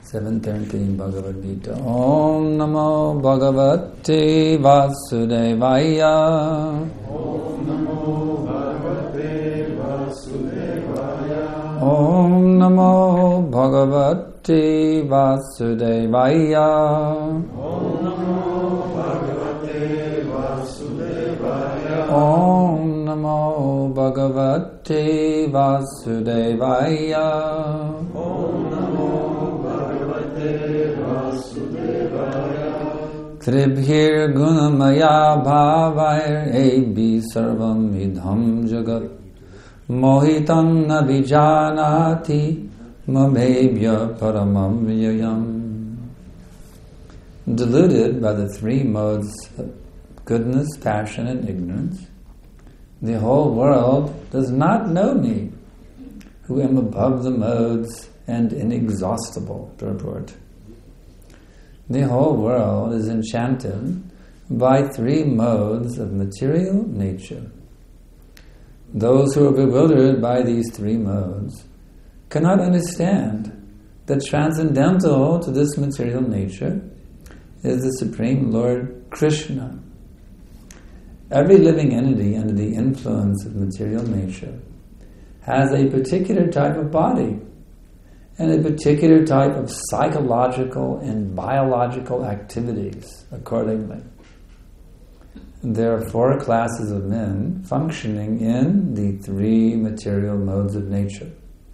7:13 Bhagavad Gita. Om Namo Bhagavate Vasudevaya. Om Namo Bhagavate Vasudevaya. Om Namo Bhagavate Vasudevaya. Om Namo Bhagavate Vasudevaya. Om Namo Bhagavate Vasudevaya. Om Namo Bhagavate Vasudevaya. Tribhir gunamaya bhavair ebi sarvam idham jagat mohitam nabijanati mamebhya paramam vyayam. Deluded by the three modes of goodness, passion, and ignorance, the whole world does not know me, who am above the modes and inexhaustible. Purport. The whole world is enchanted by three modes of material nature. Those who are bewildered by these three modes cannot understand that transcendental to this material nature is the Supreme Lord Krishna. Every living entity under the influence of material nature has a particular type of body and a particular type of psychological and biological activities accordingly. There are four classes of men functioning in the three material modes of nature.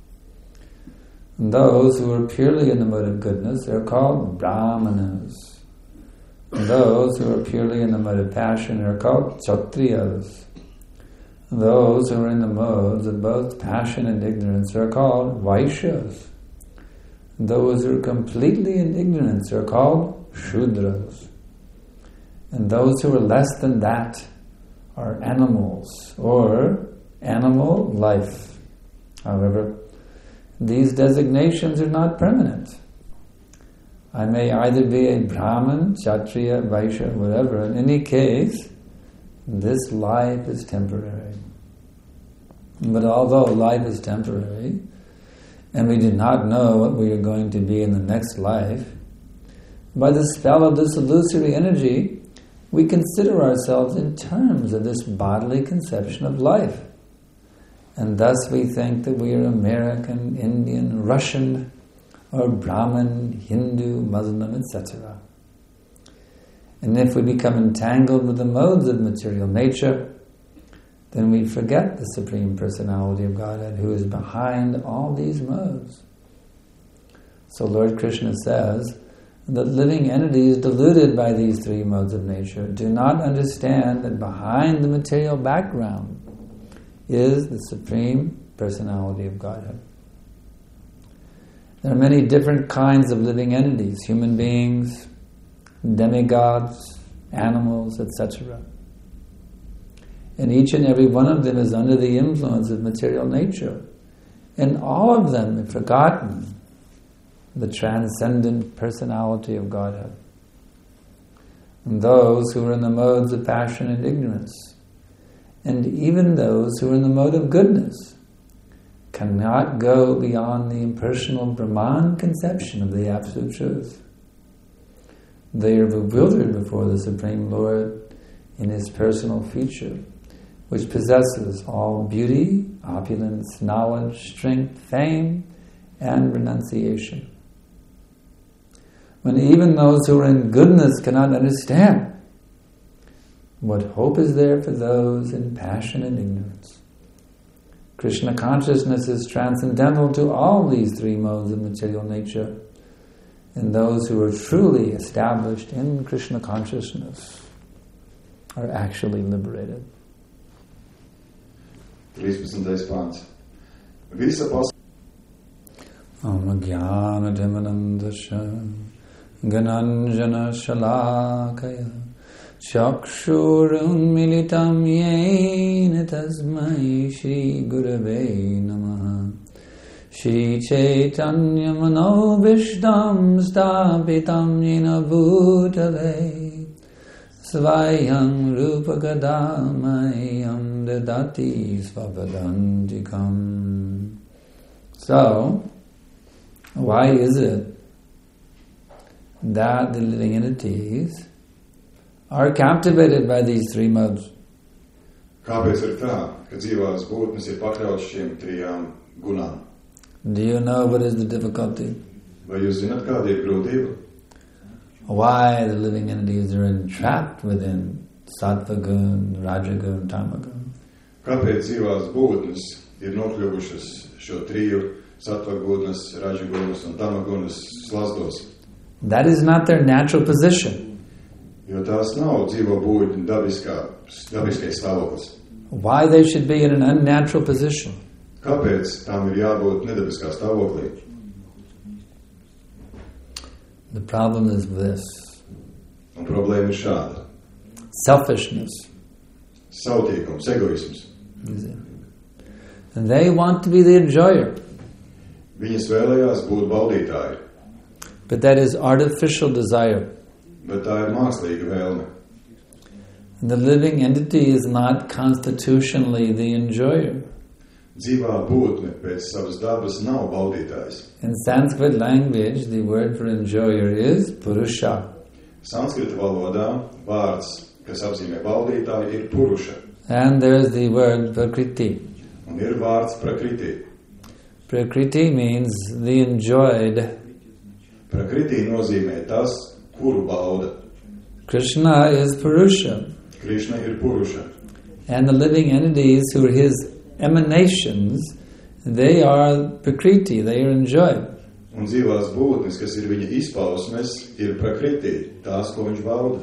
Those who are purely in the mode of goodness are called Brahmanas. Those who are purely in the mode of passion are called Kshatriyas. Those who are in the modes of both passion and ignorance are called Vaishyas. Those who are completely in ignorance are called Shudras. And those who are less than that are animals, or animal life. However, these designations are not permanent. I may either be a Brahman, Kshatriya, Vaishya, whatever. In any case, this life is temporary. But although life is temporary, and we do not know what we are going to be in the next life, by the spell of this illusory energy, we consider ourselves in terms of this bodily conception of life. And thus we think that we are American, Indian, Russian, or Brahmin, Hindu, Muslim, etc. And if we become entangled with the modes of material nature, then we forget the Supreme Personality of Godhead who is behind all these modes. So Lord Krishna says that living entities deluded by these three modes of nature do not understand that behind the material background is the Supreme Personality of Godhead. There are many different kinds of living entities, human beings, demigods, animals, etc. And each and every one of them is under the influence of material nature. And all of them have forgotten the transcendent personality of Godhead. And those who are in the modes of passion and ignorance, and even those who are in the mode of goodness, cannot go beyond the impersonal Brahman conception of the Absolute Truth. They are bewildered before the Supreme Lord in His personal feature, which possesses all beauty, opulence, knowledge, strength, fame, and renunciation. When even those who are in goodness cannot understand, what hope is there for those in passion and ignorance? Krishna consciousness is transcendental to all these three modes of material nature, and those who are truly established in Krishna consciousness are actually liberated. 13. pāns. Visa pasaules Amagyanadhimanandasya Gananjana Shalakaya Chakshurunmilitam yena tasmai Shri Gurave Namaha Shri Chaitanya Manobishtam Stapitam Yena Bhutale Svayam Rupa Gadamayam Dadati Svavadantikam. So, why is it that the living entities are captivated by these three modes. Kāpēc ir tā, ka dzīvās būtnes ir pakļauts šiem trijām gunām? Do you know what is the difficulty? Vai jūs zināt, kāda ir grūtība? Why the living entities are entrapped within sattva gun, rajagun, tamagun? Kāpēc dzīvās būtnes ir nokļuvušas šo triju sattvagunas, rajagunas un tamagunas slazdos? That is not their natural position. Jo tās nav dzīvo būtņu dabiskais stāvoklis. Why they should be in an unnatural position? Kāpēc tām ir jābūt nedabiskā stāvoklī? The problem is this. Un problēma ir šāda. Selfishness. Sautīgums, egoisms. And they want to be the enjoyer. Viņas vēlējās būt baudītāji, But that is artificial desire. bet tā ir mākslīga vēlme. The living entity is not constitutionally the enjoyer. Dzīvā būtne pēc savas dabas nav baudītājs. In Sanskrit language, the word for enjoyer is purusha. Sanskrita valodā vārds, kas apzīmē baudītāju, ir puruša, And there is the word prakriti. un ir vārds prakriti. Prakriti means the enjoyed. Prakriti nozīmē tas, kuru bauda. Krishna is purusha. Krišna ir puruša, And the living entities who are his emanations, they are prakriti, they are enjoyed. un dzīvās būtnes, kas ir viņa izpausmes, ir prakriti, tās, ko viņš bauda.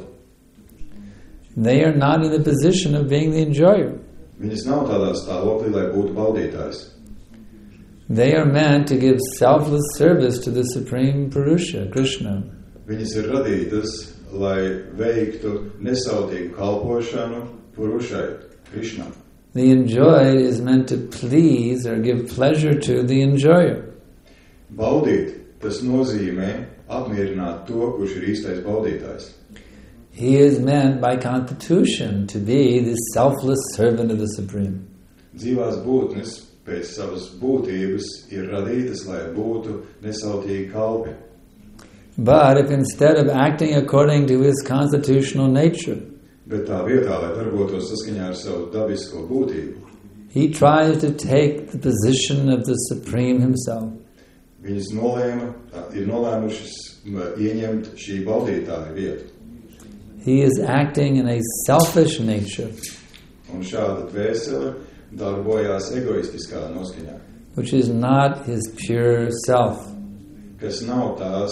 They are not in the position of being the enjoyer. Viņas nav tādā stāvoklī, lai būtu baudītājs. They are meant to give selfless service to the Supreme Purusha, Krishna. Viņas ir radītas, lai veiktu nesautīgu kalpošanu purušai, Krišnam. The enjoyed is meant to please or give pleasure to the enjoyer. Baudīt, tas nozīmē apmierināt to, kurš ir īstais baudītājs. He is meant by constitution to be the selfless servant of the Supreme. Dzīvās būtnes pēc savas būtības ir radītas, lai būtu nesautīgi kalpi. But if instead of acting according to his constitutional nature, Bet tā vietā, lai darbotos saskaņā ar savu dabisko būtību, he tries to take the position of the Supreme himself, viņas ir nolēmušas ieņemt šī baudītāja vietu. he is acting in a selfish nature, Un šāda dvēsele darbojās egoistiskā noskaņā, which is not his pure self. kas nav tās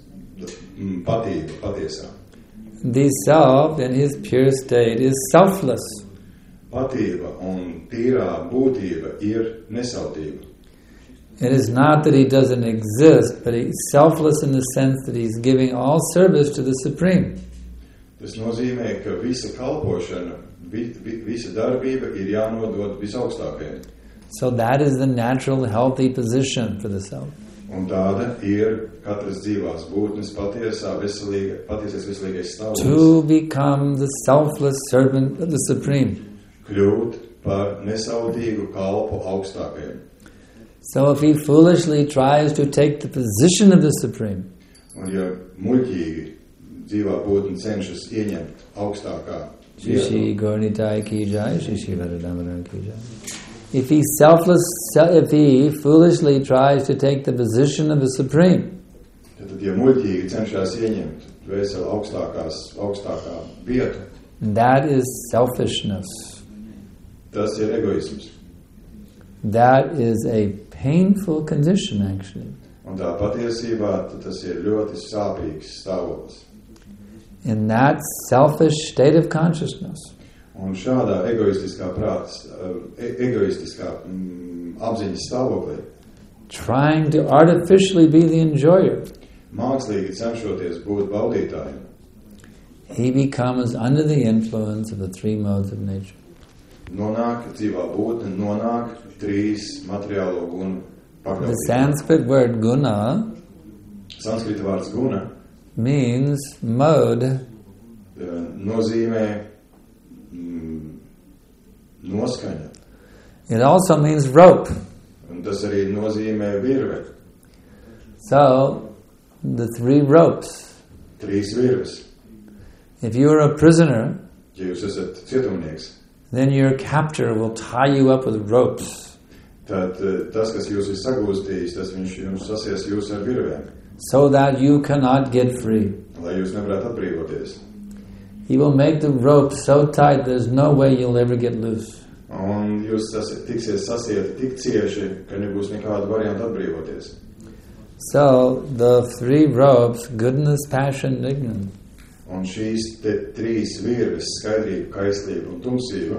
patība patiesā. The self in his pure state is selfless. Patība un tīrā būtība ir nesautība. It is not that he doesn't exist, but he's selfless in the sense that he's giving all service to the Supreme. Tas nozīmē, ka visa kalpošana, visa darbība ir jānodod visaugstākajai. So that is the natural, healthy position for the self. Un tāda ir katras dzīvās būtnes patiesais veselīgais stāvoklis. To become the selfless servant of the Supreme. Kļūt par nesautīgu kalpu augstākajam. So if he foolishly tries to take the position of the Supreme, Un ja muļķīgi dzīvā būtne cenšas ieņemt augstākā Shishi Gaurnitai ki jai, Shishi Radhamara ki jai. If he foolishly tries to take the position of the Supreme, tad ja muļķīgi cenšas ieņemt dvēseli augstākā vietu, that is selfishness. tas ir egoisms. That is a painful condition, actually. Un tā patiesībā tas ir ļoti sāpīgs stāvoklis. In that selfish state of consciousness, Un šādā egoistiskā apziņas stāvoklī, trying to artificially be the enjoyer, mākslīgi cenšoties būt baudītājiem, he becomes under the influence of the three modes of nature. dzīvā būtne nonāk trīs materiālo gunu The pakļautībā. Sanskrit word guna Sanskrita vārds guna means mode, nozīmē noskaņa, it also means rope. un tas arī nozīmē virve. So, the three ropes Trīs virves. If you are a prisoner, Ja jūs esat cietumnieks, then your captor will tie you up with ropes, tad tas, kas jūs ir sagūstījis, tas viņš jums sasies jūs ar virvēm, so that you cannot get free. lai jūs nevarētu atbrīvoties. He will make the rope so tight there's no way you'll ever get loose. Un jūs tiksiet sasieti tik cieši, ka nebūs nekāda varianta atbrīvoties. So the three ropes, goodness, passion, and ignorance, Un šīs te trīs virves, skaidrība, kaislība un tumsība,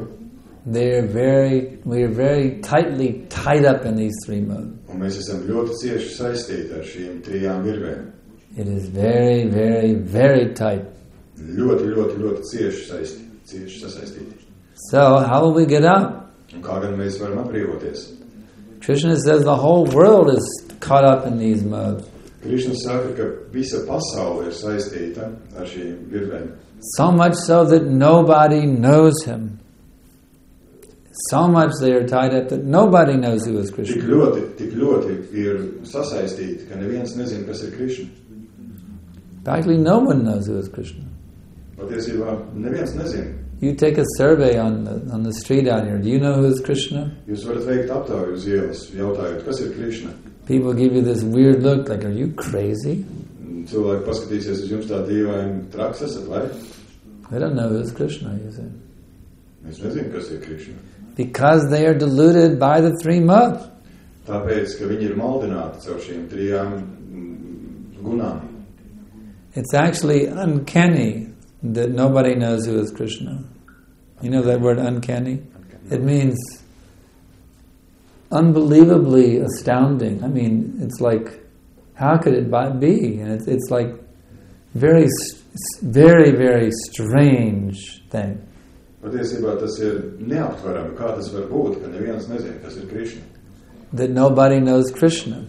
we are very tightly tied up in these three modes. un mēs esam ļoti cieši saistīti ar šīm trijām virvēm. It is very, very, very tight. Ļoti, ļoti, ļoti cieši sasaistīti. So how will we get out? Un kā gan mēs varam atbrīvoties? Krishna says the whole world is caught up in these modes. Krišna saka, ka visa pasaule ir saistīta ar šīm virvēm. So much so that nobody knows him. So much they are tied up that nobody knows who is Krishna. Tik ļoti ir sasaistīti, ka neviens nezina, kas ir Krišna. Practically no one knows who is Krishna. Patiesībā neviens nezina. You take a survey on the street out here. Do you know who is Krishna? Jūs varat veikt aptauju uz ielas, jautājot, kas ir Krišna. People give you this weird look, like, are you crazy? Cilvēki paskatīsies uz jums tā dīvaini, traks esat, vai? They don't know who is Krishna, you say. Mēs nezinām, kas ir Krišna. Because they are deluded by the three modes. Tāpēc, ka viņi ir maldināti caur šīm trijām gunām. It's actually uncanny that nobody knows who is Krishna. You know that word uncanny? It means unbelievably astounding. I mean, it's like, how could it be? And it's like very, very, very strange thing. Patiesībā tas ir neaptverami, kā tas var būt, ka neviens nezina, kas ir Krišna. That nobody knows Krishna.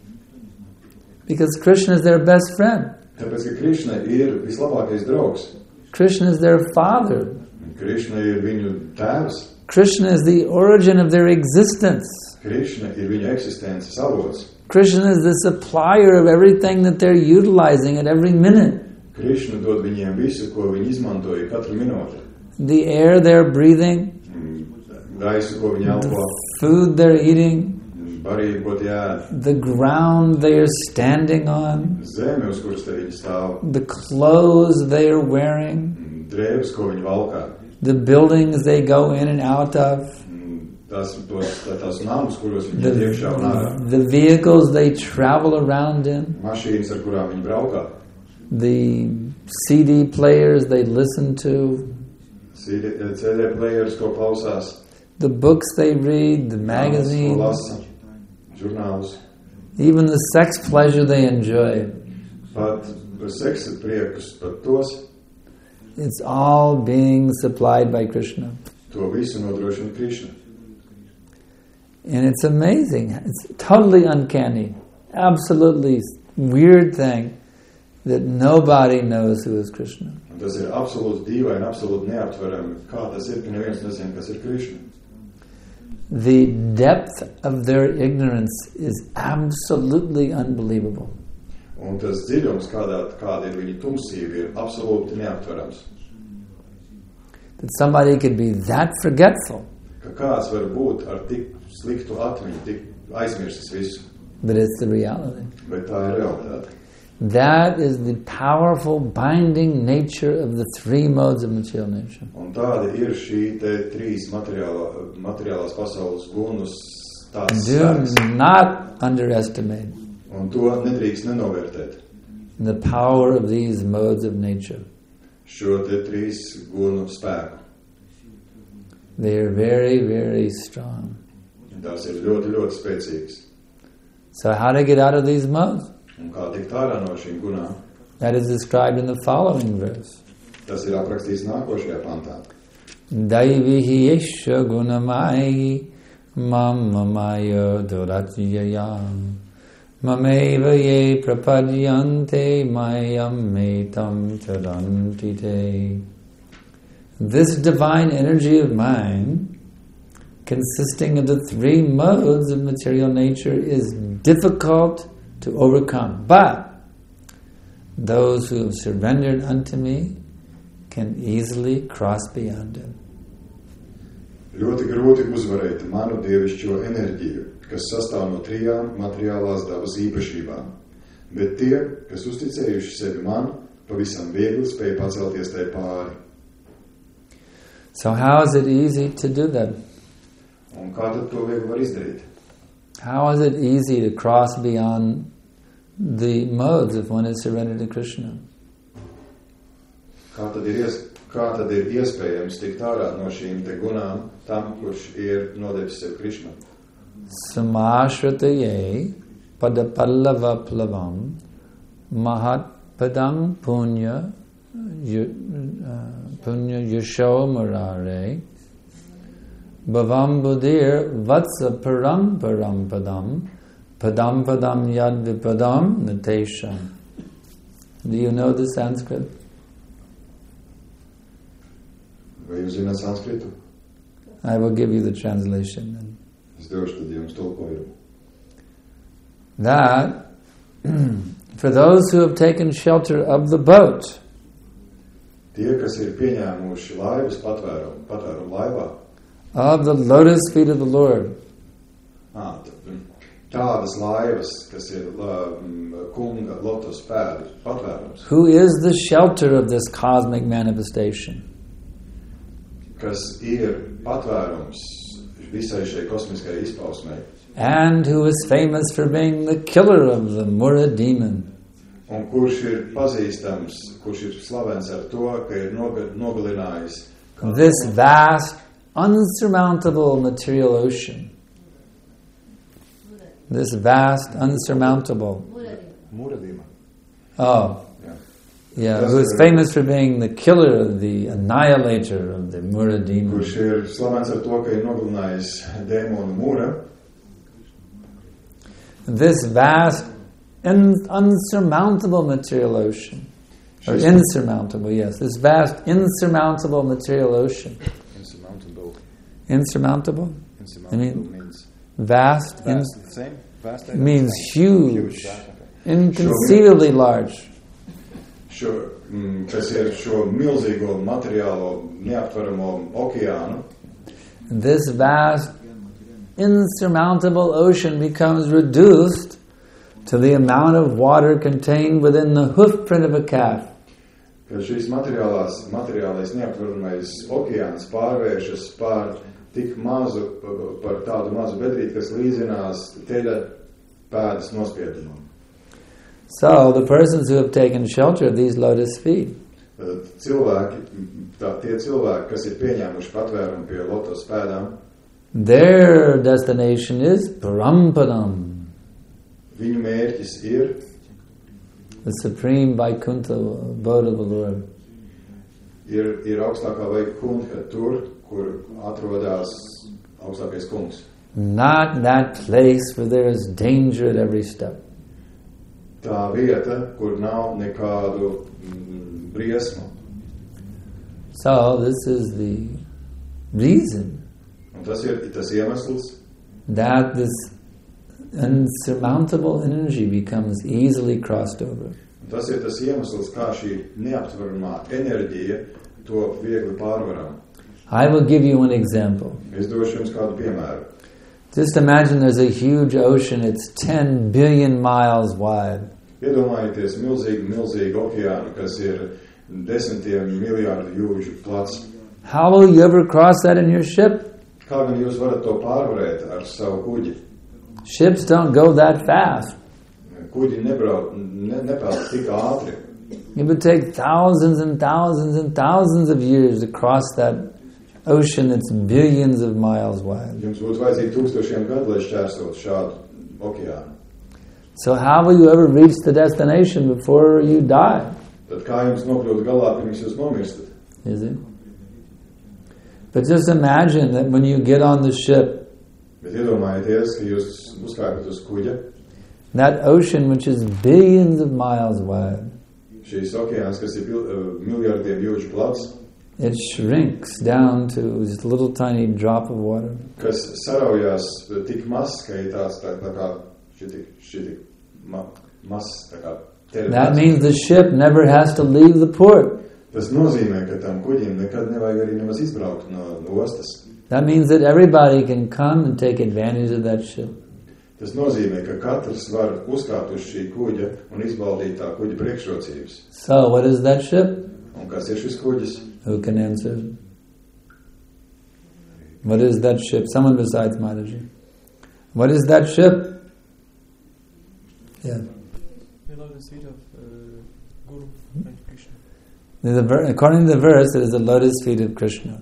Because Krishna is their best friend. Tāpēc, ka Krišna ir vislabākais draugs. Krishna is their father. Krišna ir viņu tēvs. Krishna is the origin of their existence. Krišna ir viņu eksistences avots. Krishna is the supplier of everything that they're utilizing at every minute. Krišna dod viņiem visu, ko viņi izmantoja katru minūti. The air they're breathing, Gaisu, ko viņi elpo, the food they're eating, barību, ko tie ēd, the ground they are standing on, zeme, uz kuras te viņi stāv, the clothes they are wearing, drēbes, ko viņi valkā, the buildings they go in and out of, tās namus, kuros viņi iet iekšā un ārā, the vehicles they travel around in, mašīnas, ar kurām viņi braukā, the CD players they listen to, CD players, ko klausās, the books they read, the ko magazines, lasa, žurnālus, even the sex pleasure they enjoy. pat seksa priekus, pat tos, It's all being supplied by Krishna. to visu nodrošina Krišna. And it's amazing. It's totally uncanny. Absolutely weird thing that nobody knows who is Krishna. Un tas ir absolūti dīvaini, absolūti neaptverami, kā tas ir, ka neviens nezina, kas ir Krišna. The depth of their ignorance is absolutely unbelievable. Un tas dziļums, kāda ir viņa tumsība, ir absolūti neaptverams. That somebody could be that forgetful. Ka kāds var būt ar tik sliktu atmiņu, tik aizmirstis visu, But it's the reality. bet tā ir realitāte. That is the powerful binding nature of the three modes of material nature. Un tāda ir šī te trīs materiālās pasaules gunus tāds Do spēks. not underestimate Un to nedrīkst nenovērtēt. the power of these modes of nature. Šo te trīs gunu spēku. They are very, very strong. Tās ir ļoti, ļoti spēcīgas. So how to get out of these modes? Un kā tikt ārā no šīm gunām? That is described in the following verse. Tas ir aprakstīts nākošajā pantā. Daivihi yesha gunamai mamamayo duratjayam mameva ye prapadyante mayam metam charanti te. This divine energy of mine, consisting of the three modes of material nature, is difficult to overcome. But those who have surrendered unto me can easily cross beyond him. Ļoti grūti uzvarēt manu dievišķo enerģiju, kas sastāv no 3 materiālās dabas īpašībām, bet tie, kas uzticējuši sevi man, pavisam viegli spēj pacelties tai pāri. So how is it easy to do that? Un kā tad to viegli var izdarīt? How is it easy to cross beyond the modes if one is surrendered to Krishna? Kā tad ir iespējams tikt ārā no šīm te gunām tam, kurš ir nodevis sev Krišnu? Samāshrataye padapallavaplavam mahat padam punya yusho murare bhavam buddhir vatsa param param padam padam yad vipadam natesham. Do you know the Sanskrit? Vai jūs zināt sanskritu? I will give you the translation then. Es došu tad jums tulkojumu. That for those who have taken shelter of the boat, Tie, kas ir pieņēmuši laivas patvērumu laivā, of the lotus feet of the Lord, tādas laivas, kas ir kunga lotus pēdu patvērums, who is the shelter of this cosmic manifestation, kas ir patvērums visai šai kosmiskai izpausmei, and who is famous for being the killer of the Mura demon, un kurš ir pazīstams, kurš ir slavens ar to, ka ir nogalinājis this vast, unsurmountable material ocean. This vast, unsurmountable. Muradīma. Oh, yeah. Who is famous for being the killer of the annihilator of the Mura demon. Kurš ir slavens ar to, ka ir nogalinājis dēmonu Mura. This vast, unsurmountable material ocean. Or insurmountable, yes. This vast, insurmountable material ocean. Insurmountable? I mean, means vast. same? Vast Means huge. Okay. Inconceivably large. Kas ir šo milzīgo materiālo neaptveramo okeānu. This vast, insurmountable ocean becomes reduced to the amount of water contained within the hoof print of a calf. Kad šīs materiālais neaptveramais okeāns pārvēršas par tik mazu, par tādu mazu bedrīti, kas līdzinās teļa pēdas nospiedumam. So, the persons who have taken shelter of these lotus feet, Tie cilvēki, kas ir pieņēmuši patvērumu pie lotus pēdām, their destination is Parampadam, viņu mērķis ir the supreme Vaikuntha abode of the Lord. ir augstākā Vaikuntha tur, kur atrodas augstākais kungs. Not that place where there is danger at every step. Tā vieta, kur nav nekādu briesmu. So, this is the reason Un tas ir tas iemesls, that this unsurmountable energy becomes easily crossed over. un tas ir tas iemesls, kā šī neaptveramā enerģija to viegli pārvaram. I will give you an example. Es došu jums kādu piemēru. Just imagine there's a huge ocean, it's 10 billion miles wide. Iedomājieties milzīgu okeānu, kas ir 10 miljārdu jūdžu plats. How will you ever cross that in your ship? Kā gan jūs varat to pārvarēt ar savu kuģi? Ships don't go that fast. Kuģi nepeld tik ātri. It would take thousands and thousands and thousands of years to cross that ocean that's billions of miles wide. Jums būtu vajadzīgi 1000 gadu, lai šķērsotu šādu okeānu. So how will you ever reach the destination before you die? Tad kā jums nokļūt galā, pirms jūs nomirstat? Is it? But just imagine that when you get on the ship, Bet iedomājieties, ka jūs uzkāpjat uz kuģa, that ocean which is billions of miles wide, šīs okeāns, kas ir miljardiem jūdžu plats, it shrinks down to just a little tiny drop of water. kas saraujās tik mazs, ka ir tāds tā kā šitik mazs, tā kā That means the ship never has to leave the port. Tas nozīmē, ka tam kuģim nekad nevajag arī nemaz izbraukt no ostas. That means that everybody can come and take advantage of that ship. Tas nozīmē, ka katrs var uzkāpt uz šī kuģa un izbaudīt tā kuģa priekšrocības. So, what is that ship? Un kas ir šis kuģis? Who can answer? What is that ship? Someone besides Mataji. What is that ship? Yeah. The lotus feet of Guru and Krishna. According to the verse, it is the lotus feet of Krishna.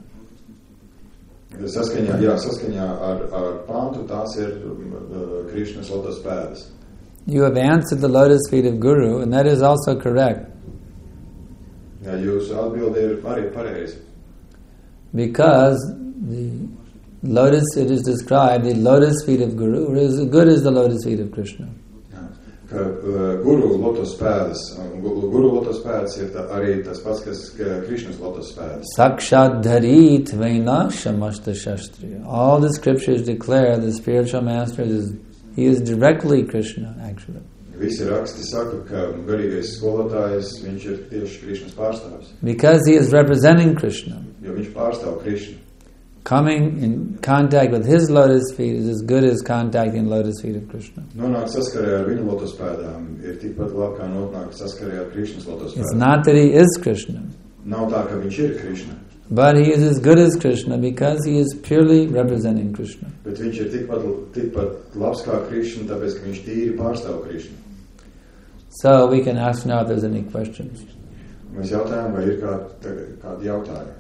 Saskaņā ar pāntu tās ir Krishnas lotus pēdas. You have answered the lotus feet of Guru, and that is also correct. Jā, jūsu atbilde ir arī pareizi. Because the lotus, it is described, the lotus feet of Guru is as good as the lotus feet of Krishna. Ka Guru lotus pēdas ir arī tas pats, kas Krishnas lotus pēdas. Sakshat dharit vaina shamasta shastriya. All the scriptures declare the spiritual master he is directly Krishna, actually. Visi raksti saka, ka garīgais skolotājs, viņš ir tieši Krishnas pārstāvis. Because he is representing Krishna. Jo viņš pārstāv Krishnu. Coming in contact with his lotus feet is as good as contacting lotus feet of Krishna. Nonāk saskarē ar viņu lotus pēdām ir tikpat labi, kā nonāk saskarē ar Krishnas lotus pēdām. It's not that he is Krishna. Nav tā, ka viņš ir Krishna. But he is as good as Krishna because he is purely representing Krishna. Bet viņš ir tikpat labs kā Krishna, tāpēc, ka viņš tīri pārstāv Krishnu. So we can ask now if there's any questions. Mēs jautājam, vai ir kādi jautājumi.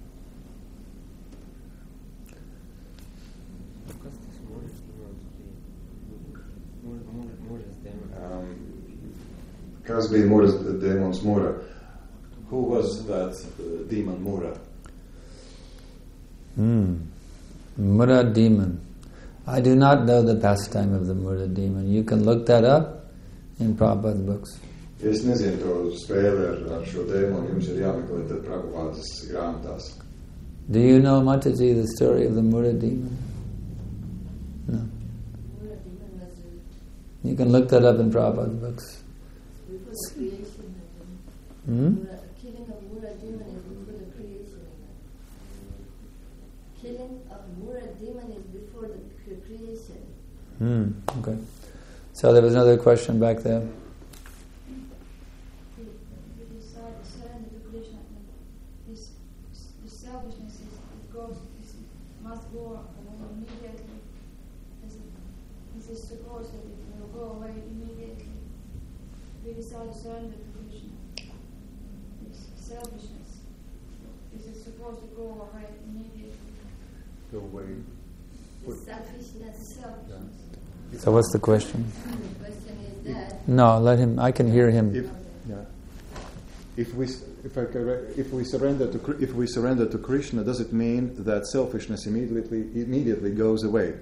Kas bija Muras demons Mura? Who was that demon Mura? Mura demon. I do not know the pastime of the Mura demon. You can look that up in Prabhupada's books. Es nezinu to spēli ar šo demonu, jums ir jāmeklē tad Prabhupadas grāmatās. Do you know, Mataji, the story of the Mura demon? No. Mura demon was You can look that up in Prabhupada's books. before the creation. Killing of Mura demon is before the creation. Killing of Mura demon is before the creation. Okay. So there was another question back there. If you surrender to Krishna, this selfishness must go away immediately. This is supposed that it will go away immediately. We decide to surrender to Krishna. This selfishness, is it supposed to go away immediately? Go away. Selfishness. So what's the question? The question is that No, let him. I can hear him. If we surrender to Krishna, does it mean that selfishness immediately goes away?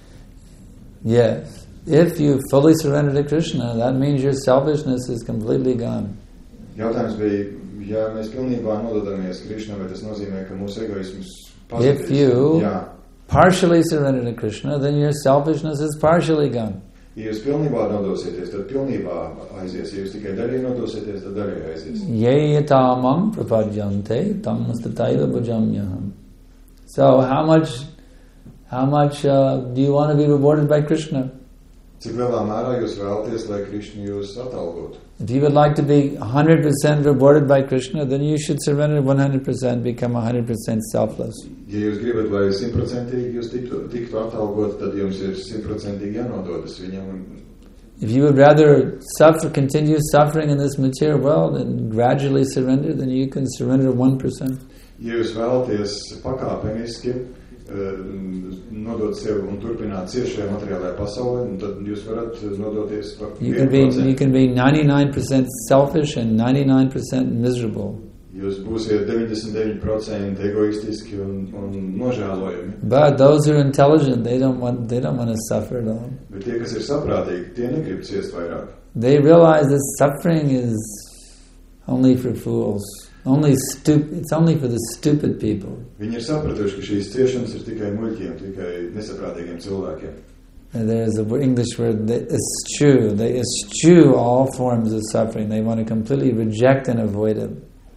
Yes. If you fully surrender to Krishna, that means your selfishness is completely gone. Jautājums bija, ja mēs pilnībā nododamies Krishnam, vai tas nozīmē, ka mūsu egoisms pazudīs? If you Jā. partially surrender to Krishna, then your selfishness is partially gone. Ja jūs pilnībā nodosieties, tad pilnībā aizies. Ja jūs tikai daļai nodosieties, tad daļai aizies. Ye yatamam prapadyante tam mustataiva bhajamyaham. So how much do you want to be rewarded by Krishna? Cik lielā mērā jūs vēlaties, lai Krishna jūs atalgotu? If you would like to be 100% rewarded by Krishna, then you should surrender 100%, become 100% selfless. Ja jūs gribat, lai 100% jūs tiktu atalgot, tad jums ir 100% jānododas viņam. If you would rather continue suffering in this material world and gradually surrender, then you can surrender 1%. Ja jūs vēlaties pakāpeniski nodot sev un turpināt ciešajā materiālajā pasaulē, tad jūs varat nodoties par 1%. You can be 99% selfish and 99% miserable. Jūs būsiet 99% egoistiski un nožēlojami. But those who are intelligent, they don't want to suffer at all. Bet tie, kas ir saprātīgi, tie negrib ciest vairāk. They realize that suffering is only for fools. It's only for the stupid people. Viņi ir sapratuši, ka šīs ciešanas ir tikai muļķiem, tikai nesaprātīgiem cilvēkiem. And there's an English word, they eschew. They eschew all forms of suffering. They want to completely reject and avoid it.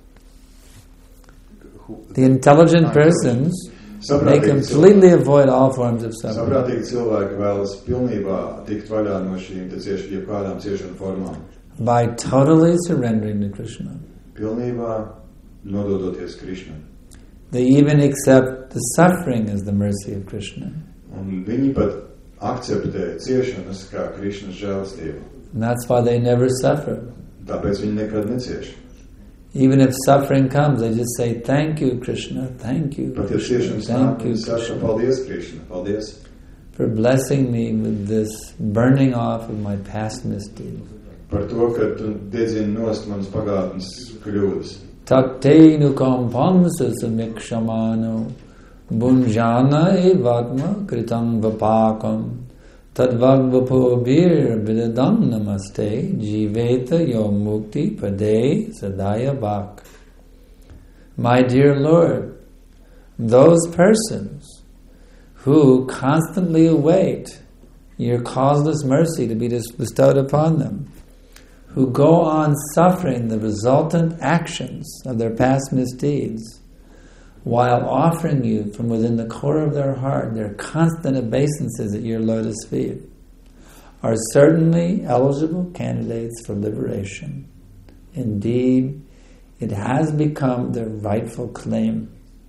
The intelligent persons, they completely avoid all forms of suffering. Saprātīgi cilvēki vēlas pilnībā tikt vaļā no šīm jebkādām ciešanu formām. By totally surrendering to Krishna. Pilnībā nododoties Krishnai. They even accept the suffering as the mercy of Krishna. Un viņi pat akceptē ciešanas kā Krišnas žēlastību. And that's why they never suffer. Tāpēc viņi nekad necieš. Even if suffering comes, they just say, "Thank you, Krishna. Thank you, Pat ja Krishna. ciešanas nāk, Thank you, viņi saka, Krishna, paldies Krišna, paldies. for blessing me with this burning off of my past misdeeds." Par to, ka tu dedzini nost manas pagātnes kļūdas. Takteinu kompamsa samikshamano bunjana evadma kritam vapakam tadvagvapobir bidadam namaste jiveta yo mukti pade sadaya bhak. My dear Lord, those persons who constantly await your causeless mercy to be bestowed upon them, who go on suffering the resultant actions of their past misdeeds, while offering you from within the core of their heart their constant obeisances at your lotus feet, are certainly eligible candidates for liberation. Indeed, it has become their rightful claim.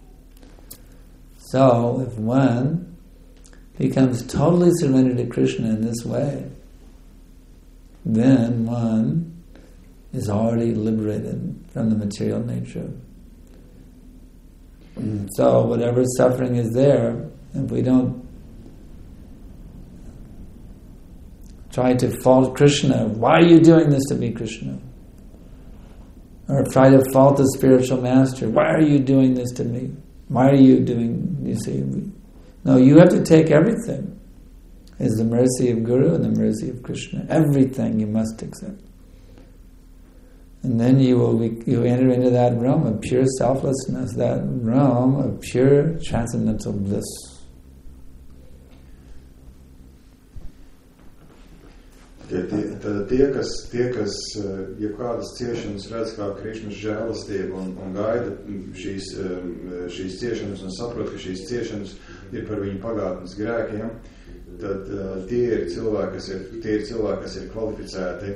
So, if one becomes totally surrendered to Krishna in this way, then one is already liberated from the material nature. So whatever suffering is there, if we don't try to fault Krishna, why are you doing this to me, Krishna? Or try to fault the spiritual master, why are you doing this to me? Why are you doing, you see? No, you have to take everything. Is the mercy of Guru and the mercy of Krishna. Everything you must accept. And then you enter into that realm of pure selflessness, that realm of pure transcendental bliss. Tad tie, kas jebkādas ciešanas redz kā Krišnas žēlastību un gaida šīs ciešanas un saprot, ka šīs ciešanas ir par viņu pagātnes grēkiem, tad tie ir cilvēki, kas ir kvalificēti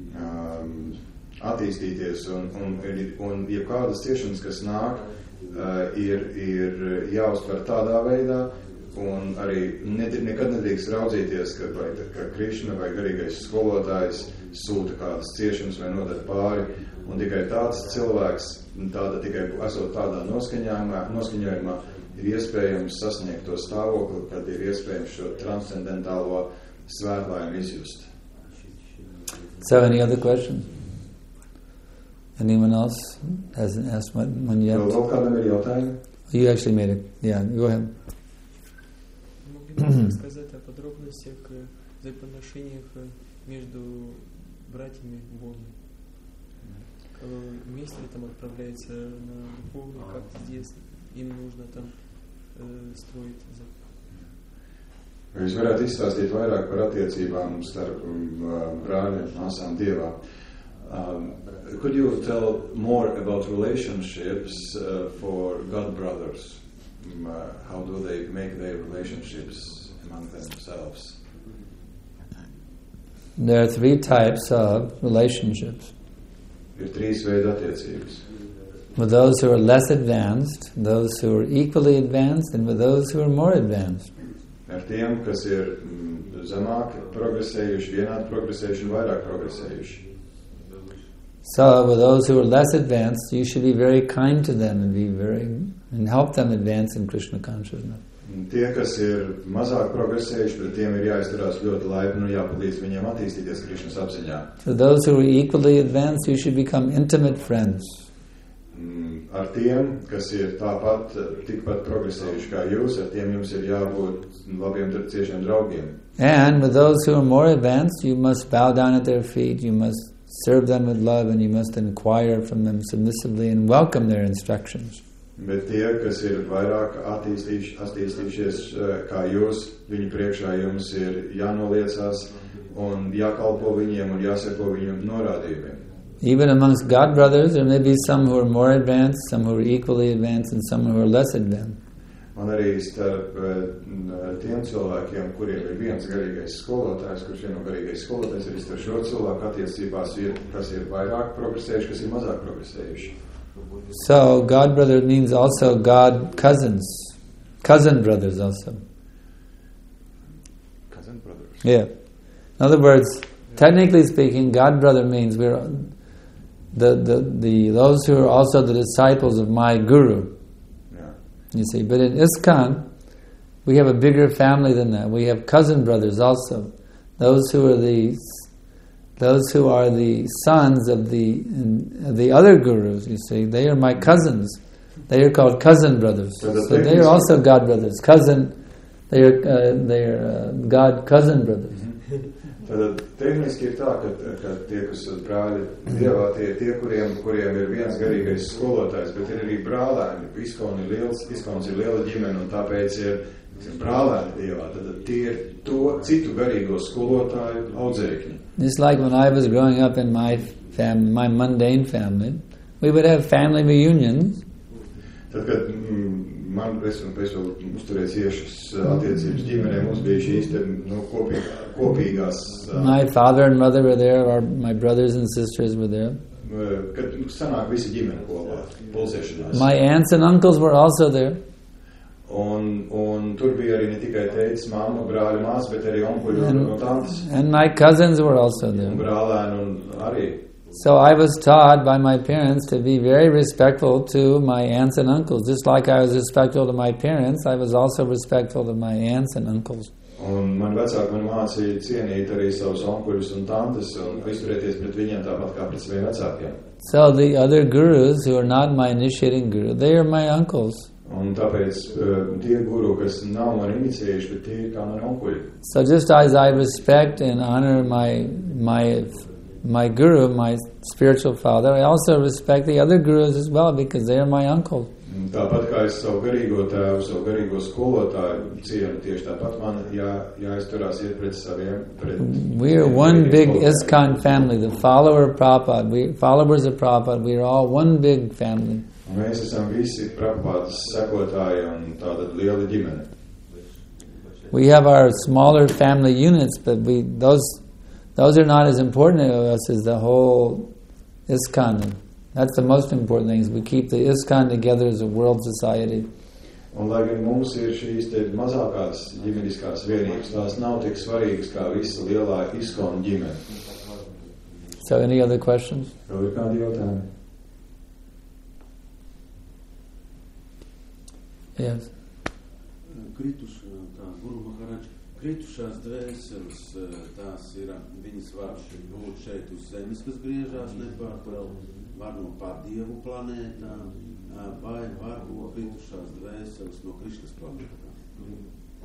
attīstīties un jebkādas ciešanas, kas nāk, ir jāuztver tādā veidā, un arī nekad nedrīkst raudzīties, ka Krišna vai garīgais skolotājs sūta kādas ciešanas vai nodara pāri, un tikai tāds cilvēks, tikai esot tādā noskaņojumā, ir iespējams sasniegt to stāvokli, kad ir iespējams šo transcendentālo svētlaimi izjust. So, any other questions? Anyone else hasn't asked one yet? Vēl kādam ir jautājumi? You actually made it. Yeah, go ahead. Могли бы сказать о подробностях взаимоотношениях между братьями в Боге? Вместе ли там отправляется на духовный, как здесь им нужно там строить? Jūs varētu izstāstīt vairāk par attiecībām starp brāļiem, māsām Dievā. Could you tell more about relationships for God brothers? How do they make their relationships among themselves? There are three types of relationships. Ir trīs veidi attiecības. With those who are less advanced, those who are equally advanced, and with those who are more advanced. Ar tiem, kas ir zemāk progresējuši, vienādi progresējuši un vairāk progresējuši. So, with those who are less advanced, you should be very kind to them and help them advance in Krishna consciousness. Tie, kas ir mazāk progresējuši, pret tiem ir jāizturās ļoti laipni un jāpalīdz viņiem attīstīties Krishnas apziņā. For those who are equally advanced, you should become intimate friends. Ar tiem, kas ir tikpat progresējuši kā jūs, ar tiem jums ir jābūt labiem ciešiem draugiem. And with those who are more advanced, you must bow down at their feet, you must serve them with love, and you must inquire from them submissively and welcome their instructions. Bet tie, kas ir vairāk attīstījušies kā jūs, viņu priekšā jums ir jānoliecās un jākalpo viņiem un jāseko viņu norādījumiem. Even amongst God brothers, there may be some who are more advanced, some who are equally advanced, and some who are less advanced. Un arī starp tiem cilvēkiem, kuriem ir viens garīgais skolotājs, kurš vieno garīgais skolotājs, arī starp šo cilvēku attiecībās ir, kas ir vairāk progresējuši, kas ir mazāk progresējuši. So, God brother means also God cousins, cousin brothers also. Cousin brothers. Yeah. In other words, technically speaking, God brother means we're those who are also the disciples of my guru. You see, but in ISKCON, we have a bigger family than that. We have cousin brothers also. Those who are the sons of the other gurus. You see, they are my cousins. They are called cousin brothers. So they are also God brothers. They are God cousin brothers. Tad tehniski ir tā, ka tie, kas ir brāļi Dievā, tie ir tie, kuriem ir viens garīgais skolotājs, bet ir arī brālēni. Iskons ir liela ģimene, un tāpēc ir brālēni Dievā. Tad tie ir to citu garīgo skolotāju audzēkņi. Just like when I was growing up in my family, my mundane family, we would have family reunions. Tad, kad es vēl uzturēju ciešas attiecības ģimenē, mums bija šīs kopīgās... My father and mother were there, or my brothers and sisters were there. Kad sanāk visi ģimene kopā, pulcēšanās. My aunts and uncles were also there. Un tur bija arī ne tikai tētis, mamma, brāļi, mās, bet arī onkuļi un tantes. And my cousins were also there. Un brālēni un arī. So I was taught by my parents to be very respectful to my aunts and uncles. Just like I was respectful to my parents, I was also respectful to my aunts and uncles. Un man vecāki man mācīja cienīt arī savus onkuļus un tantes un izturēties pret viņiem tāpat kā pret saviem vecākiem. So the other gurus who are not my initiating guru, they are my uncles. Un tāpēc tie guru, kas nav mani iniciējuši, bet tie ir kā mani onkuļi. So just as I respect and honor my guru, my spiritual father, I also respect the other gurus as well because they are my uncles. Tāpat kā es savu garīgo tēvu, savu garīgo skolotāju cienu, tieši tāpat man jāizturās iet pret saviem. We are one big ISKCON family, the followers of Prabhupada, we are all one big family. Mēs esam visi Prabhupādas sekotāji un tāda liela ģimene. We have our smaller family units, but those are not as important to us as the whole ISKCON. That's the most important thing, is we keep the ISKCON together as a world society. Un lai gan mums ir šīs te mazākās ģimeniskās vienības, tās nav tik svarīgas kā visa lielā ISKCON ģimene. So any other questions? Vēl ir kādi jautājumi? Yes. Guru Maharaj, kritušās dvēseles, tās ir, viņas var būt šeit uz zemes, kas griežās nepārtraukti, var no pārdievu planētām, vai var būt kritušās dvēseles no Krišnas planētām.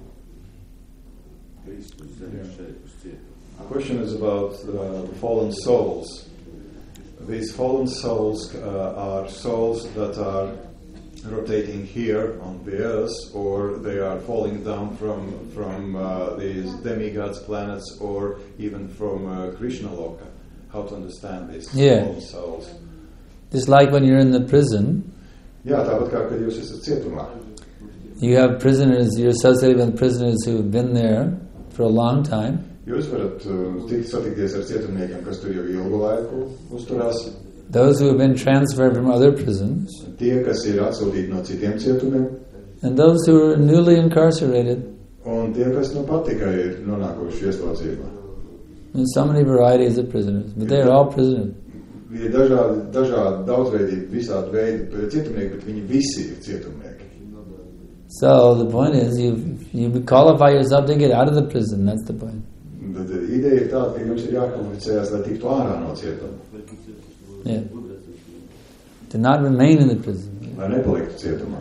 Kristus zemes šeit uz cietu. The question is about the fallen souls. These fallen souls are souls that are rotating here on the earth, or they are falling down from these demigods planets, or even from Krishna Loka. How to understand these fallen souls? Just like when you're in the prison. Jā, tāpat kā kad jūs esat cietumā. You have prisoners, you're associated with prisoners who have been there for a long time. Jūs varat satikties ar cietumniekiem, kas tur jau ilgu laiku uzturās. Those who have been transferred from other prisons. Tie, kas ir atsūtīti no citiem cietumiem. And those who are newly incarcerated. Un tie, kas nu pat tikai ir nonākuši ieslodzībā. And so many varieties of prisoners, but they are all prisoners. Ir dažādi daudzveidīgi, visādi veidi cietumnieki, bet viņi visi ir cietumnieki. So the point is, you qualify yourself to get out of the prison. That's the point. Tad ideja ir tāda, ka jums ir jākvalificējas, lai tiktu ārā no cietuma. Yeah. To not remain in the prison. Lai nepaliktu cietumā.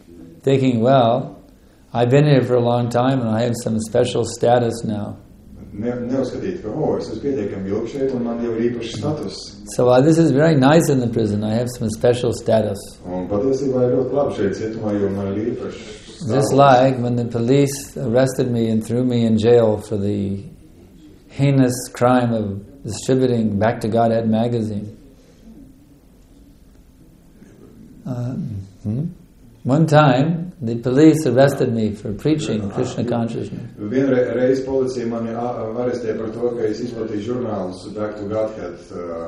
Thinking, well, I've been here for a long time and I have some special status now. neuzskatīt, ka, es esmu pietiekami ilgi šeit un man jau ir īpašs status. So while this is very nice in the prison, I have some special status. Un patiesībā ir ļoti labi šeit cietumā, jo man ir īpašs status. Just like when the police arrested me and threw me in jail for the heinous crime of distributing Back to Godhead magazine. One time, the police arrested me for preaching Krishna consciousness. Vienreiz policija mani arestēja par to, ka es izplatīju žurnālus Back to Godhead.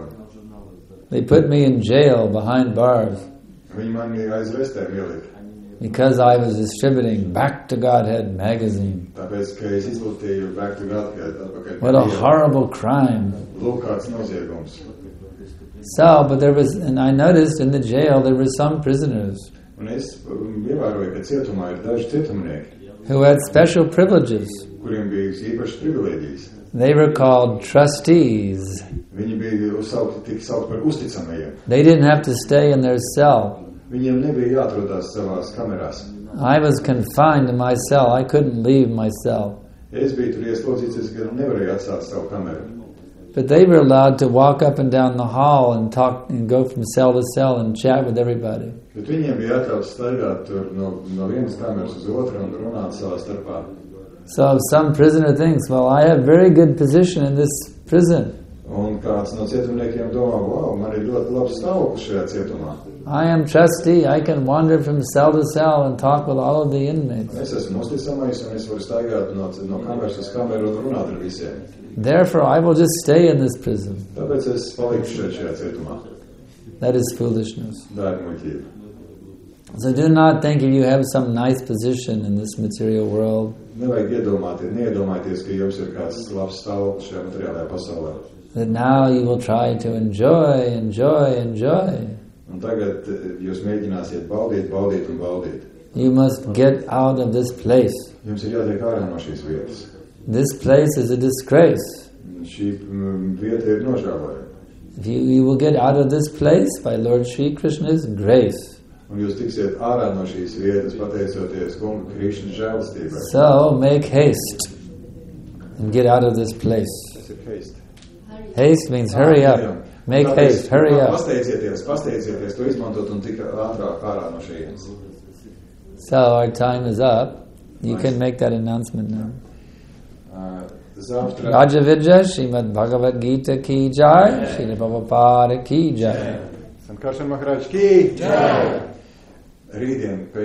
They put me in jail behind bars. Viņi mani aiz restēm ielika. Because I was distributing Back to Godhead magazine. Tāpēc, ka es izplatīju Back to Godhead atpakaļ. What a horrible crime. Lūk, kāds noziegums. So, but there was, and I noticed in the jail there were some prisoners Un es ievēroju, ka cietumā ir daži cietumnieki, who had special privileges. kuriem bija īpašas privilēģijas. They were called trustees. Viņi bija tik saukt par uzticamajiem. They didn't have to stay in their cell. Viņiem nebija jāatrodās savās kamerās. I was confined to my cell. I couldn't leave my cell. Es biju tur ieslodzīts, ka nevarēju atstāt savu kameru. But they were allowed to walk up and down the hall and talk and go from cell to cell and chat with everybody. Bet viņiem bija atļauts staigāt tur no vienas kameras uz otru un runāt savā starpā. So some prisoner thinks, well, I have very good position in this prison. Un kāds no cietumniekiem domā, wow, man ir ļoti labs stāvoklis šajā cietumā. I am trustee. I can wander from cell to cell and talk with all of the inmates. Es esmu uzticamais un es varu staigāt no kameras uz kameru un runāt ar visiem. Therefore, I will just stay in this prison. Tāpēc es palikšu šajā cietumā. That is foolishness. Tā ir muļķība. So do not think if you have some nice position in this material world Nevajag neiedomājieties, ka jums ir kāds labs stāvoklis šajā materiālajā pasaulē. that now you will try to enjoy. Un tagad jūs mēģināsiet baudīt un baudīt. You must get out of this place. Jums ir jātiek ārā no šīs vietas. This place is a disgrace. Šī vieta ir nožēlojama. If you will get out of this place by Lord Sri Krishna's grace. Un jūs tiksiet ārā no šīs vietas, pateicoties Kunga Krišnas žēlastībai. So make haste and get out of this place. Tas ir haste. Haste means hurry up. Make haste, hurry up. Pasteidzieties to izmantot un tik ātrāk ārā no šejienes. So our time is up. You can make that announcement now. Raja Vidya Srimad Bhagavad Gita ki jai, Srila Prabhupada ki jai. Sankarshan Maharaj ki jai. Rītdien